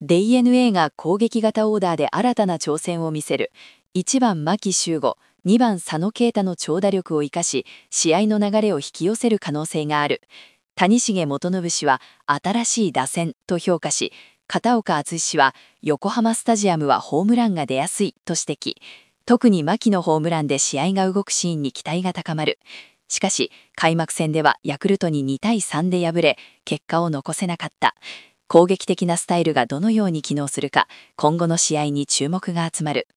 DNA が攻撃型オーダーで新たな挑戦を見せる。1番牧秀悟、2番佐野啓太の長打力を生かし、試合の流れを引き寄せる可能性がある。谷繁元信氏は新しい打線と評価し、片岡敦氏は横浜スタジアムはホームランが出やすいと指摘。特に牧のホームランで試合が動くシーンに期待が高まる。しかし、開幕戦ではヤクルトに2対3で敗れ、結果を残せなかった。攻撃的なスタイルがどのように機能するか、今後の試合に注目が集まる。